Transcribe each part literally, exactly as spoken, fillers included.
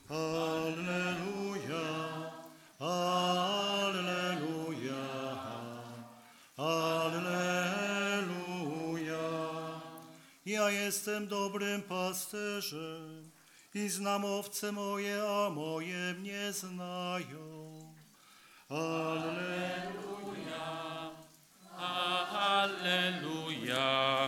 Alleluja, Alleluja, Alleluja. Ja jestem dobrym pasterzem i znam owce moje, a moje mnie znają. Alleluja, Alleluja,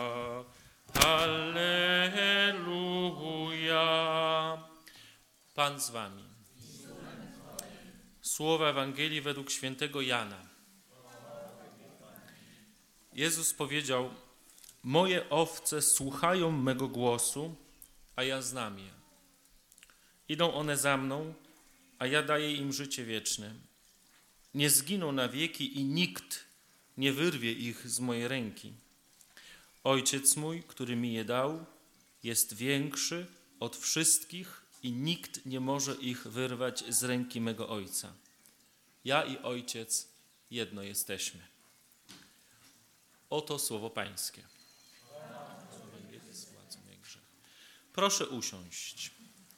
Alleluja. Pan z wami. Słowa Ewangelii według świętego Jana. Jezus powiedział: moje owce słuchają mego głosu, a ja znam je. Idą one za mną, a ja daję im życie wieczne. Nie zginą na wieki i nikt nie wyrwie ich z mojej ręki. Ojciec mój, który mi je dał, jest większy od wszystkich i nikt nie może ich wyrwać z ręki mego Ojca. Ja i Ojciec jedno jesteśmy. Oto słowo Pańskie. Proszę usiąść.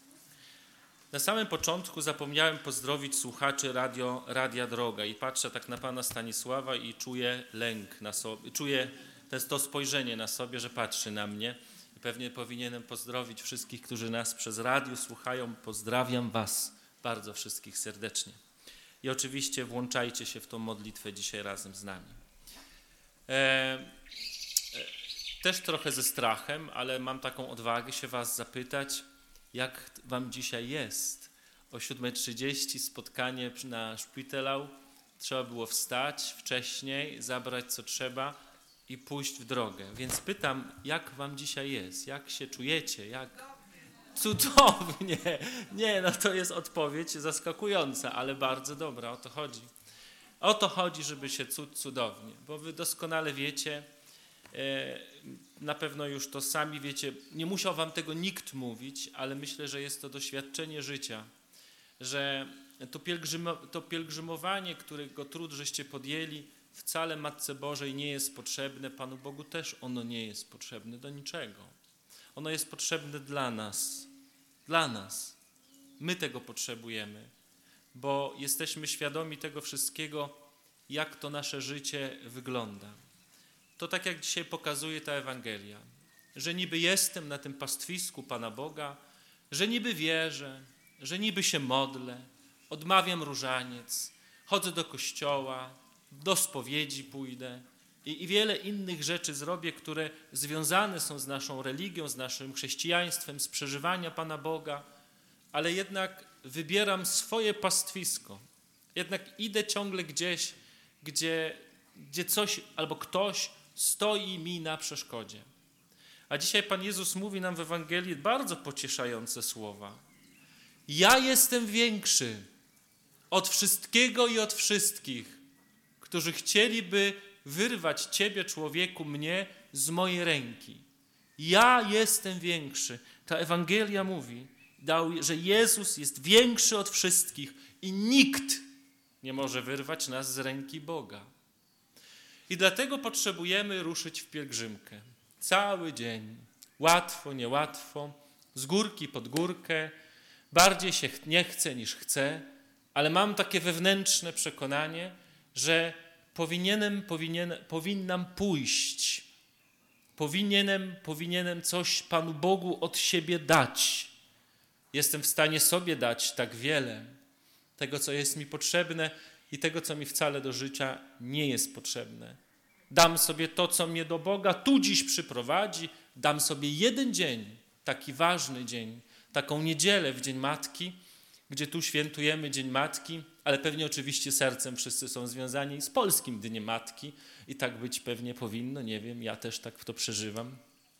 Na samym początku zapomniałem pozdrowić słuchaczy radio, Radia Droga i patrzę tak na pana Stanisława i czuję lęk na sobie, czuję to spojrzenie na sobie, że patrzy na mnie i pewnie powinienem pozdrowić wszystkich, którzy nas przez radio słuchają. Pozdrawiam was bardzo wszystkich serdecznie. I oczywiście włączajcie się w tą modlitwę dzisiaj razem z nami. E, e, też trochę ze strachem, ale mam taką odwagę się was zapytać, jak wam dzisiaj jest? O siódma trzydzieści spotkanie na Szpitalau. Trzeba było wstać wcześniej, zabrać co trzeba i pójść w drogę. Więc pytam, jak wam dzisiaj jest? Jak się czujecie? Jak... Cudownie! Nie, no to jest odpowiedź zaskakująca, ale bardzo dobra, o to chodzi. O to chodzi, żeby się cud cudownie, bo wy doskonale wiecie, na pewno już to sami wiecie, nie musiał wam tego nikt mówić, ale myślę, że jest to doświadczenie życia, że to, pielgrzymo, to pielgrzymowanie, którego trud żeście podjęli, wcale Matce Bożej nie jest potrzebne, Panu Bogu też ono nie jest potrzebne do niczego. Ono jest potrzebne dla nas, dla nas. My tego potrzebujemy, bo jesteśmy świadomi tego wszystkiego, jak to nasze życie wygląda. To tak jak dzisiaj pokazuje ta Ewangelia, że niby jestem na tym pastwisku Pana Boga, że niby wierzę, że niby się modlę, odmawiam różaniec, chodzę do kościoła, do spowiedzi pójdę i, i wiele innych rzeczy zrobię, które związane są z naszą religią, z naszym chrześcijaństwem, z przeżywania Pana Boga, ale jednak wybieram swoje pastwisko. Jednak idę ciągle gdzieś, gdzie, gdzie coś albo ktoś stoi mi na przeszkodzie. A dzisiaj Pan Jezus mówi nam w Ewangelii bardzo pocieszające słowa. Ja jestem większy od wszystkiego i od wszystkich, którzy chcieliby wyrwać Ciebie, człowieku, mnie z mojej ręki. Ja jestem większy. Ta Ewangelia mówi, że Jezus jest większy od wszystkich i nikt nie może wyrwać nas z ręki Boga. I dlatego potrzebujemy ruszyć w pielgrzymkę. Cały dzień. Łatwo, niełatwo, z górki pod górkę. Bardziej się nie chce niż chce, ale mam takie wewnętrzne przekonanie, że powinienem, powinien, powinnam pójść. Powinienem, powinienem coś Panu Bogu od siebie dać. Jestem w stanie sobie dać tak wiele. Tego, co jest mi potrzebne i tego, co mi wcale do życia nie jest potrzebne. Dam sobie to, co mnie do Boga tu dziś przyprowadzi. Dam sobie jeden dzień, taki ważny dzień, taką niedzielę w Dzień Matki, gdzie tu świętujemy Dzień Matki, ale pewnie oczywiście sercem wszyscy są związani z polskim Dniem Matki i tak być pewnie powinno, nie wiem, ja też tak to przeżywam.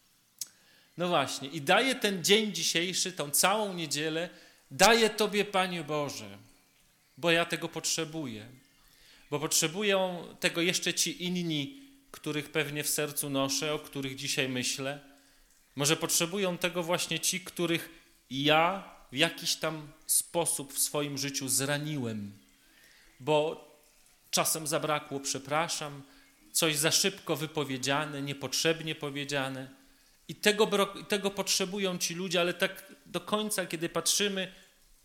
No właśnie, i daję ten dzień dzisiejszy, tą całą niedzielę, daję Tobie, Panie Boże, bo ja tego potrzebuję. Bo potrzebują tego jeszcze ci inni, których pewnie w sercu noszę, o których dzisiaj myślę. Może potrzebują tego właśnie ci, których ja w jakiś tam sposób w swoim życiu zraniłem. Bo czasem zabrakło, przepraszam, coś za szybko wypowiedziane, niepotrzebnie powiedziane. I tego, tego potrzebują ci ludzie, ale tak do końca, kiedy patrzymy,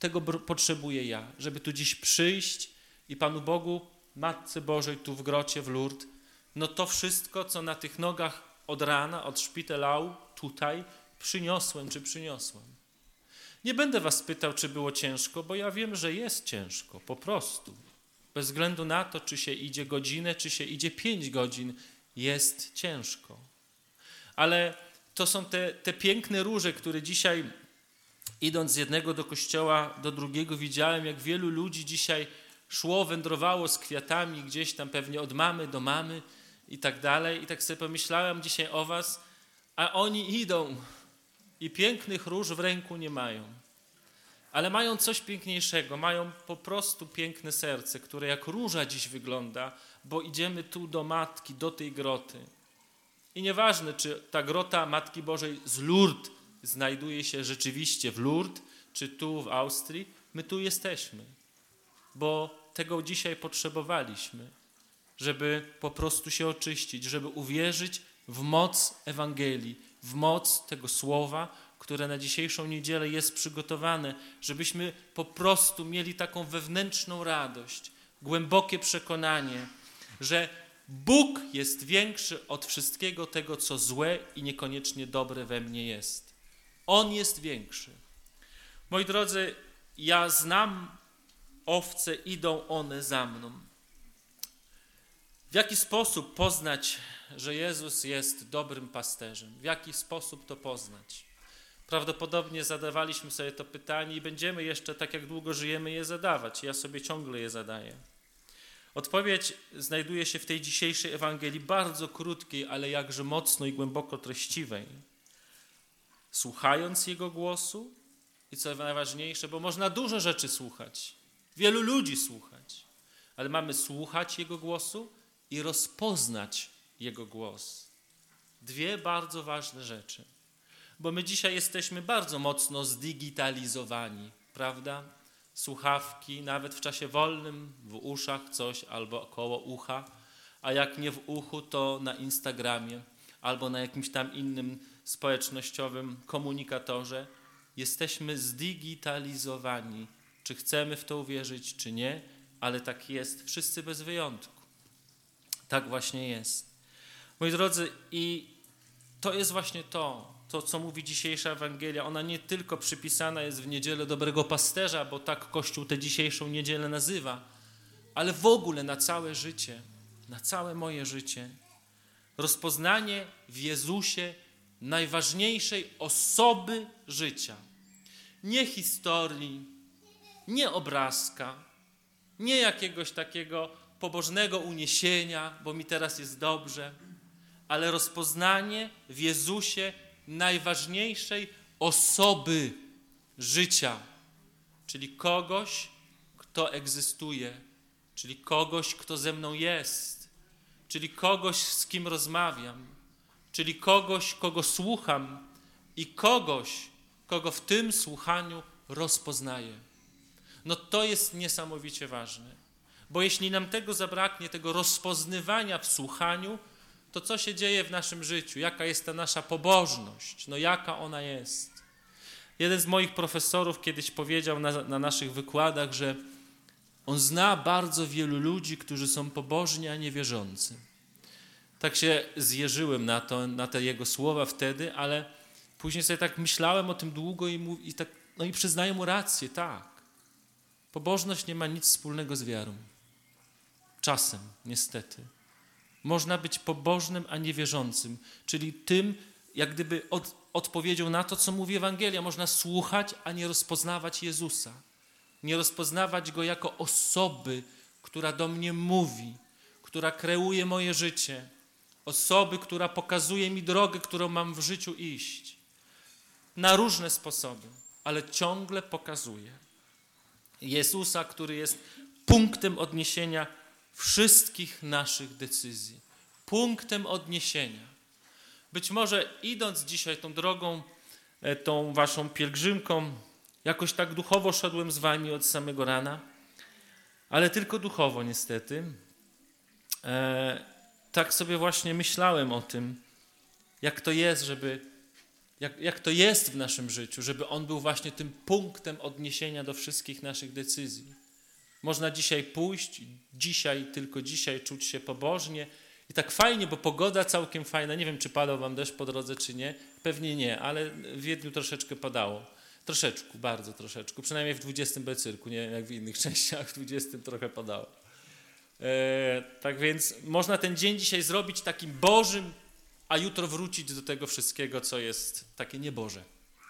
tego potrzebuję ja, żeby tu dziś przyjść i Panu Bogu, Matce Bożej tu w grocie, w Lourdes, no to wszystko, co na tych nogach od rana, od szpitalau, tutaj przyniosłem czy przyniosłam. Nie będę was pytał, czy było ciężko, bo ja wiem, że jest ciężko, po prostu. Bez względu na to, czy się idzie godzinę, czy się idzie pięć godzin, jest ciężko. Ale to są te, te piękne róże, które dzisiaj, idąc z jednego do kościoła, do drugiego, widziałem, jak wielu ludzi dzisiaj szło, wędrowało z kwiatami gdzieś tam pewnie od mamy do mamy i tak dalej. I tak sobie pomyślałem dzisiaj o was, a oni idą i pięknych róż w ręku nie mają. Ale mają coś piękniejszego, mają po prostu piękne serce, które jak róża dziś wygląda, bo idziemy tu do Matki, do tej groty. I nieważne, czy ta grota Matki Bożej z Lourdes znajduje się rzeczywiście w Lourdes, czy tu w Austrii, my tu jesteśmy, bo tego dzisiaj potrzebowaliśmy, żeby po prostu się oczyścić, żeby uwierzyć w moc Ewangelii, w moc tego słowa, które na dzisiejszą niedzielę jest przygotowane, żebyśmy po prostu mieli taką wewnętrzną radość, głębokie przekonanie, że Bóg jest większy od wszystkiego tego, co złe i niekoniecznie dobre we mnie jest. On jest większy. Moi drodzy, ja znam owce, idą one za mną. W jaki sposób poznać, że Jezus jest dobrym pasterzem? W jaki sposób to poznać? Prawdopodobnie zadawaliśmy sobie to pytanie i będziemy jeszcze, tak jak długo żyjemy, je zadawać. Ja sobie ciągle je zadaję. Odpowiedź znajduje się w tej dzisiejszej Ewangelii, bardzo krótkiej, ale jakże mocno i głęboko treściwej. Słuchając Jego głosu i co najważniejsze, bo można dużo rzeczy słuchać, wielu ludzi słuchać, ale mamy słuchać Jego głosu i rozpoznać Jego głos. Dwie bardzo ważne rzeczy, bo my dzisiaj jesteśmy bardzo mocno zdigitalizowani, prawda? Słuchawki, nawet w czasie wolnym, w uszach coś albo koło ucha, a jak nie w uchu, to na Instagramie albo na jakimś tam innym społecznościowym komunikatorze. Jesteśmy zdigitalizowani. Czy chcemy w to uwierzyć, czy nie, ale tak jest, wszyscy bez wyjątku. Tak właśnie jest. Moi drodzy, i to jest właśnie to, to co mówi dzisiejsza Ewangelia. Ona nie tylko przypisana jest w niedzielę Dobrego Pasterza, bo tak Kościół tę dzisiejszą niedzielę nazywa, ale w ogóle na całe życie, na całe moje życie. Rozpoznanie w Jezusie najważniejszej osoby życia. Nie historii, nie obrazka, nie jakiegoś takiego pobożnego uniesienia, bo mi teraz jest dobrze, ale rozpoznanie w Jezusie najważniejszej osoby życia, czyli kogoś, kto egzystuje, czyli kogoś, kto ze mną jest, czyli kogoś, z kim rozmawiam, czyli kogoś, kogo słucham i kogoś, kogo w tym słuchaniu rozpoznaję. No to jest niesamowicie ważne, bo jeśli nam tego zabraknie, tego rozpoznawania w słuchaniu, to co się dzieje w naszym życiu? Jaka jest ta nasza pobożność? No jaka ona jest? Jeden z moich profesorów kiedyś powiedział na, na naszych wykładach, że on zna bardzo wielu ludzi, którzy są pobożni, a niewierzący. Tak się zjeżyłem na, to, na te jego słowa wtedy, ale później sobie tak myślałem o tym długo i, mów, i tak, no i przyznaję mu rację, tak. Pobożność nie ma nic wspólnego z wiarą. Czasem, niestety. Można być pobożnym, a niewierzącym, czyli tym, jak gdyby od, odpowiedzią na to, co mówi Ewangelia. Można słuchać, a nie rozpoznawać Jezusa. Nie rozpoznawać Go jako osoby, która do mnie mówi, która kreuje moje życie. Osoby, która pokazuje mi drogę, którą mam w życiu iść. Na różne sposoby, ale ciągle pokazuje. Jezusa, który jest punktem odniesienia wszystkich naszych decyzji. Punktem odniesienia. Być może idąc dzisiaj tą drogą, tą waszą pielgrzymką, jakoś tak duchowo szedłem z wami od samego rana, ale tylko duchowo niestety. E, tak sobie właśnie myślałem o tym, jak to jest, żeby jak, jak to jest w naszym życiu, żeby On był właśnie tym punktem odniesienia do wszystkich naszych decyzji. Można dzisiaj pójść, dzisiaj, tylko dzisiaj czuć się pobożnie i tak fajnie, bo pogoda całkiem fajna. Nie wiem, czy padał wam deszcz po drodze, czy nie. Pewnie nie, ale w Wiedniu troszeczkę padało. Troszeczkę, bardzo troszeczkę. Przynajmniej w dwudziestym B cyrku, nie jak w innych częściach, w dwudziestym trochę padało. E, tak więc można ten dzień dzisiaj zrobić takim bożym, a jutro wrócić do tego wszystkiego, co jest takie nieboże.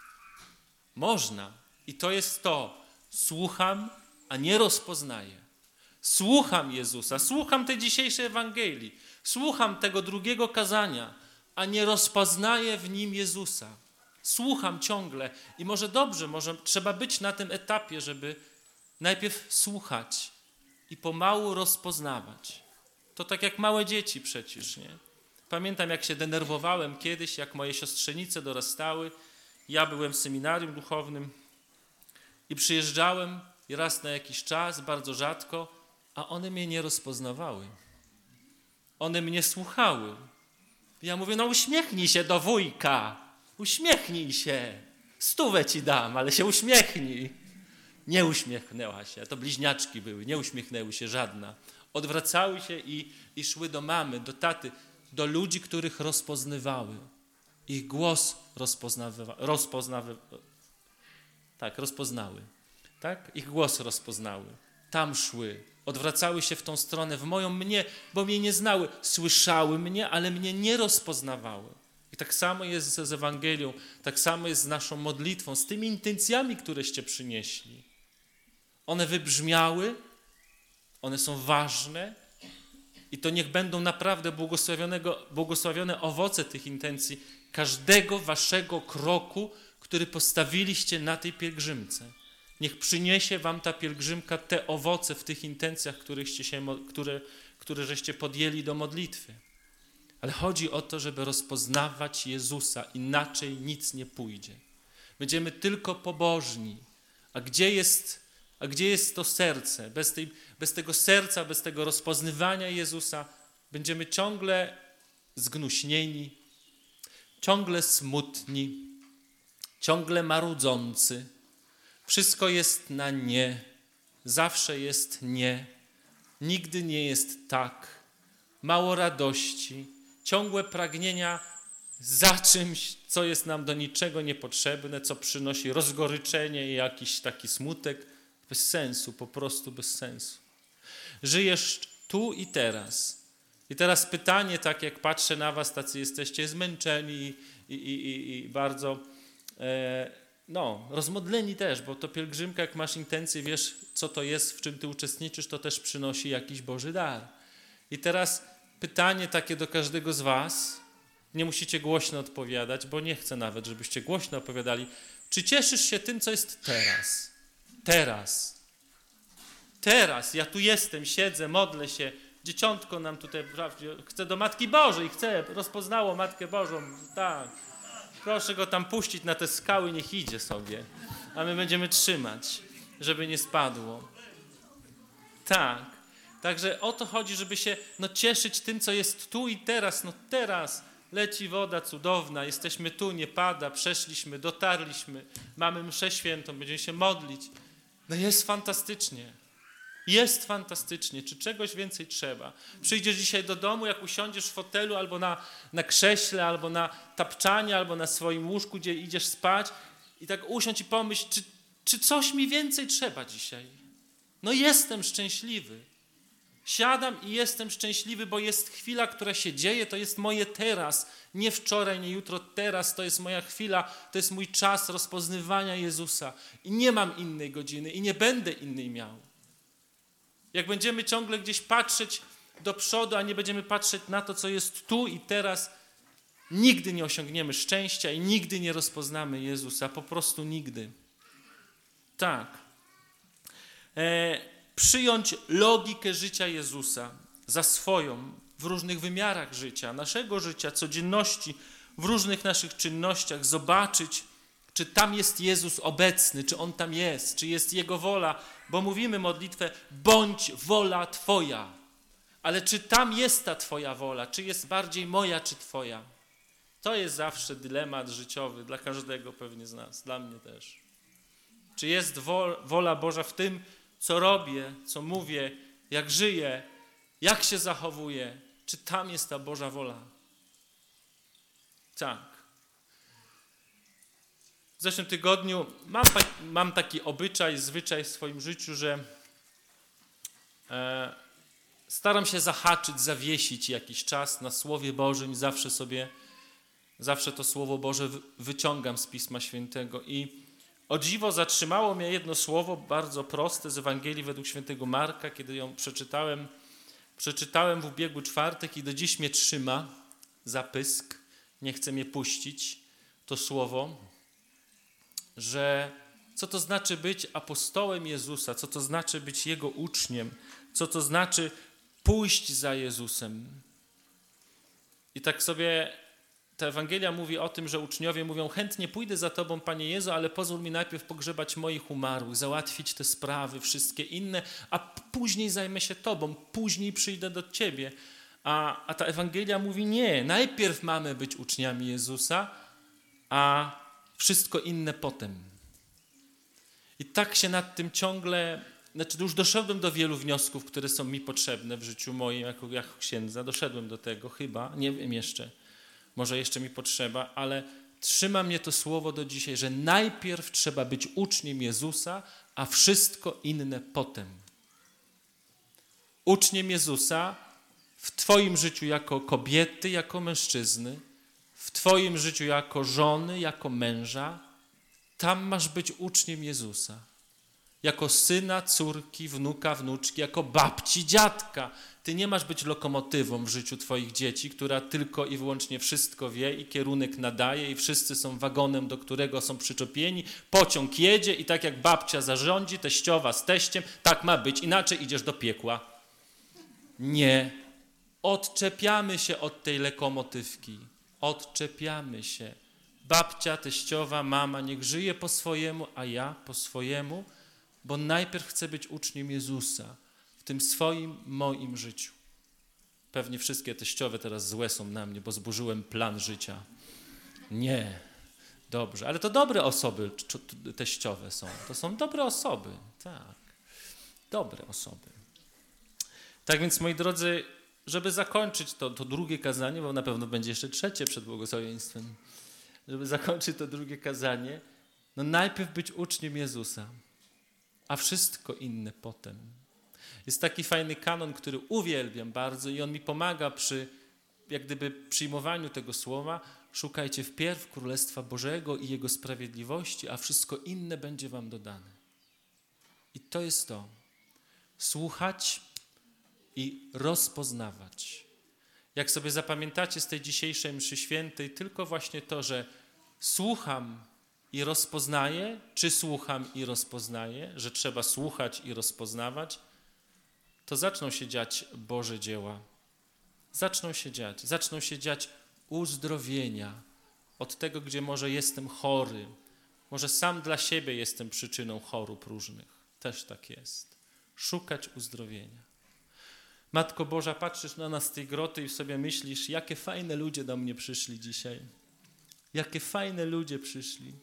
Można. I to jest to. Słucham, a nie rozpoznaję. Słucham Jezusa, słucham tej dzisiejszej Ewangelii, słucham tego drugiego kazania, a nie rozpoznaję w nim Jezusa. Słucham ciągle i może dobrze, może trzeba być na tym etapie, żeby najpierw słuchać i pomału rozpoznawać. To tak jak małe dzieci przecież, nie? Pamiętam, jak się denerwowałem kiedyś, jak moje siostrzenice dorastały. Ja byłem w seminarium duchownym i przyjeżdżałem i raz na jakiś czas, bardzo rzadko, a one mnie nie rozpoznawały. One mnie słuchały. Ja mówię, no uśmiechnij się do wujka, uśmiechnij się, stówę ci dam, ale się uśmiechnij. Nie uśmiechnęła się, to bliźniaczki były, nie uśmiechnęły się żadna. Odwracały się i, i szły do mamy, do taty, do ludzi, których rozpoznawały. Ich głos rozpoznawa, rozpoznawy, tak, rozpoznały. Tak? Ich głos rozpoznały. Tam szły, odwracały się w tą stronę, w moją mnie, bo mnie nie znały. Słyszały mnie, ale mnie nie rozpoznawały. I tak samo jest z Ewangelią, tak samo jest z naszą modlitwą, z tymi intencjami, któreście przynieśli. One wybrzmiały, one są ważne i to niech będą naprawdę błogosławionego, błogosławione owoce tych intencji każdego waszego kroku, który postawiliście na tej pielgrzymce. Niech przyniesie wam ta pielgrzymka te owoce w tych intencjach, któreście się, które, które żeście podjęli do modlitwy. Ale chodzi o to, żeby rozpoznawać Jezusa, inaczej nic nie pójdzie. Będziemy tylko pobożni. A gdzie jest, a gdzie jest to serce? Bez, tej, bez tego serca, bez tego rozpoznawania Jezusa będziemy ciągle zgnuśnieni, ciągle smutni, ciągle marudzący. Wszystko jest na nie, zawsze jest nie, nigdy nie jest tak, mało radości, ciągłe pragnienia za czymś, co jest nam do niczego niepotrzebne, co przynosi rozgoryczenie i jakiś taki smutek, bez sensu, po prostu bez sensu. Żyjesz tu i teraz. I teraz pytanie, tak jak patrzę na was, tacy jesteście zmęczeni i, i, i, i bardzo... E, No, rozmodleni też, bo to pielgrzymka, jak masz intencje, wiesz, co to jest, w czym ty uczestniczysz, to też przynosi jakiś Boży dar. I teraz pytanie takie do każdego z was, nie musicie głośno odpowiadać, bo nie chcę nawet, żebyście głośno opowiadali. Czy cieszysz się tym, co jest teraz? Teraz. Teraz. Ja tu jestem, siedzę, modlę się. Dzieciątko nam tutaj, chce do Matki Bożej, chce, rozpoznało Matkę Bożą, tak. Proszę go tam puścić na te skały, niech idzie sobie, a my będziemy trzymać, żeby nie spadło. Tak, także o to chodzi, żeby się no, cieszyć tym, co jest tu i teraz. No teraz leci woda cudowna, jesteśmy tu, nie pada, przeszliśmy, dotarliśmy, mamy mszę świętą, będziemy się modlić. No jest fantastycznie. Jest fantastycznie. Czy czegoś więcej trzeba? Przyjdziesz dzisiaj do domu, jak usiądziesz w fotelu albo na, na krześle, albo na tapczanie, albo na swoim łóżku, gdzie idziesz spać i tak usiądź i pomyśl, czy, czy coś mi więcej trzeba dzisiaj? No jestem szczęśliwy. Siadam i jestem szczęśliwy, bo jest chwila, która się dzieje, to jest moje teraz. Nie wczoraj, nie jutro, teraz to jest moja chwila, to jest mój czas rozpoznawania Jezusa. I nie mam innej godziny i nie będę innej miał. Jak będziemy ciągle gdzieś patrzeć do przodu, a nie będziemy patrzeć na to, co jest tu i teraz, nigdy nie osiągniemy szczęścia i nigdy nie rozpoznamy Jezusa. Po prostu nigdy. Tak. E, przyjąć logikę życia Jezusa za swoją w różnych wymiarach życia, naszego życia, codzienności, w różnych naszych czynnościach, zobaczyć, czy tam jest Jezus obecny, czy On tam jest, czy jest Jego wola, bo mówimy modlitwę, bądź wola Twoja. Ale czy tam jest ta Twoja wola, czy jest bardziej moja, czy Twoja? To jest zawsze dylemat życiowy dla każdego pewnie z nas, dla mnie też. Czy jest wola Boża w tym, co robię, co mówię, jak żyję, jak się zachowuję? Czy tam jest ta Boża wola? Tak. W zeszłym tygodniu mam, mam taki obyczaj, zwyczaj w swoim życiu, że e, staram się zahaczyć, zawiesić jakiś czas na Słowie Bożym i zawsze sobie, zawsze to Słowo Boże wyciągam z Pisma Świętego. I o dziwo zatrzymało mnie jedno słowo bardzo proste z Ewangelii według świętego Marka, kiedy ją przeczytałem, przeczytałem w ubiegły czwartek i do dziś mnie trzyma za pysk, nie chce mnie puścić, to słowo, że co to znaczy być apostołem Jezusa, co to znaczy być Jego uczniem, co to znaczy pójść za Jezusem. I tak sobie ta Ewangelia mówi o tym, że uczniowie mówią: chętnie pójdę za Tobą, Panie Jezu, ale pozwól mi najpierw pogrzebać moich umarłych, załatwić te sprawy, wszystkie inne, a później zajmę się Tobą, później przyjdę do Ciebie. A, a ta Ewangelia mówi: nie, najpierw mamy być uczniami Jezusa, a wszystko inne potem. I tak się nad tym ciągle, znaczy już doszedłem do wielu wniosków, które są mi potrzebne w życiu moim jako, jako księdza. Doszedłem do tego chyba, nie wiem jeszcze, może jeszcze mi potrzeba, ale trzyma mnie to słowo do dzisiaj, że najpierw trzeba być uczniem Jezusa, a wszystko inne potem. Uczniem Jezusa w Twoim życiu jako kobiety, jako mężczyzny, w Twoim życiu jako żony, jako męża, tam masz być uczniem Jezusa. Jako syna, córki, wnuka, wnuczki, jako babci, dziadka. Ty nie masz być lokomotywą w życiu Twoich dzieci, która tylko i wyłącznie wszystko wie i kierunek nadaje i wszyscy są wagonem, do którego są przyczepieni. Pociąg jedzie i tak jak babcia zarządzi, teściowa z teściem, tak ma być, inaczej idziesz do piekła. Nie. Odczepiamy się od tej lokomotywki. Odczepiamy się. Babcia, teściowa, mama, niech żyje po swojemu, a ja po swojemu, bo najpierw chcę być uczniem Jezusa w tym swoim, moim życiu. Pewnie wszystkie teściowe teraz złe są na mnie, bo zburzyłem plan życia. Nie. Dobrze, ale to dobre osoby teściowe są. To są dobre osoby. Tak. Dobre osoby. Tak więc, moi drodzy, żeby zakończyć to, to drugie kazanie, bo na pewno będzie jeszcze trzecie przed błogosławieństwem, żeby zakończyć to drugie kazanie, no najpierw być uczniem Jezusa, a wszystko inne potem. Jest taki fajny kanon, który uwielbiam bardzo i on mi pomaga przy jak gdyby przyjmowaniu tego słowa. Szukajcie wpierw Królestwa Bożego i Jego sprawiedliwości, a wszystko inne będzie wam dodane. I to jest to. Słuchać i rozpoznawać. Jak sobie zapamiętacie z tej dzisiejszej mszy świętej, tylko właśnie to, że słucham i rozpoznaję, czy słucham i rozpoznaję, że trzeba słuchać i rozpoznawać, to zaczną się dziać Boże dzieła. Zaczną się dziać. Zaczną się dziać uzdrowienia od tego, gdzie może jestem chory. Może sam dla siebie jestem przyczyną chorób różnych. Też tak jest. Szukać uzdrowienia. Matko Boża, patrzysz na nas z tej groty i sobie myślisz, jakie fajne ludzie do mnie przyszli dzisiaj. Jakie fajne ludzie przyszli.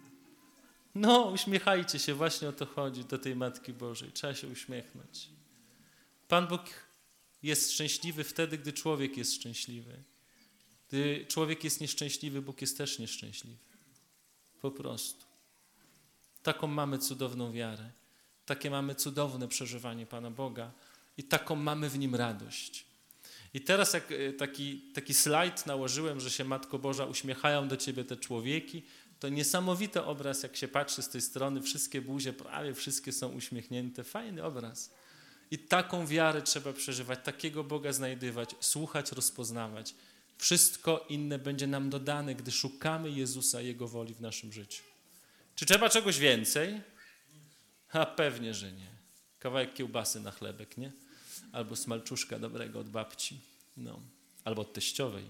No, uśmiechajcie się, właśnie o to chodzi, do tej Matki Bożej. Trzeba się uśmiechnąć. Pan Bóg jest szczęśliwy wtedy, gdy człowiek jest szczęśliwy. Gdy człowiek jest nieszczęśliwy, Bóg jest też nieszczęśliwy. Po prostu. Taką mamy cudowną wiarę. Takie mamy cudowne przeżywanie Pana Boga i taką mamy w Nim radość. I teraz jak taki, taki slajd nałożyłem, że się Matko Boża uśmiechają do Ciebie te człowieki, to niesamowity obraz, jak się patrzy z tej strony, wszystkie buzie, prawie wszystkie są uśmiechnięte. Fajny obraz. I taką wiarę trzeba przeżywać, takiego Boga znajdywać, słuchać, rozpoznawać. Wszystko inne będzie nam dodane, gdy szukamy Jezusa, Jego woli w naszym życiu. Czy trzeba czegoś więcej? A pewnie, że nie. Kawałek kiełbasy na chlebek, nie? Albo smalczuszka dobrego od babci. No. Albo od teściowej.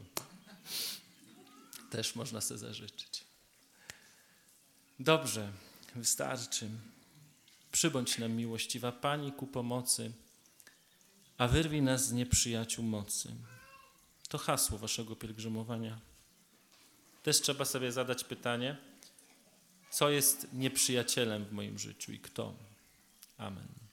Też można sobie zażyczyć. Dobrze, wystarczy. Przybądź nam, miłościwa Pani, ku pomocy, a wyrwij nas z nieprzyjaciół mocy. To hasło waszego pielgrzymowania. też trzeba sobie zadać pytanie, co jest nieprzyjacielem w moim życiu i kto. Amen.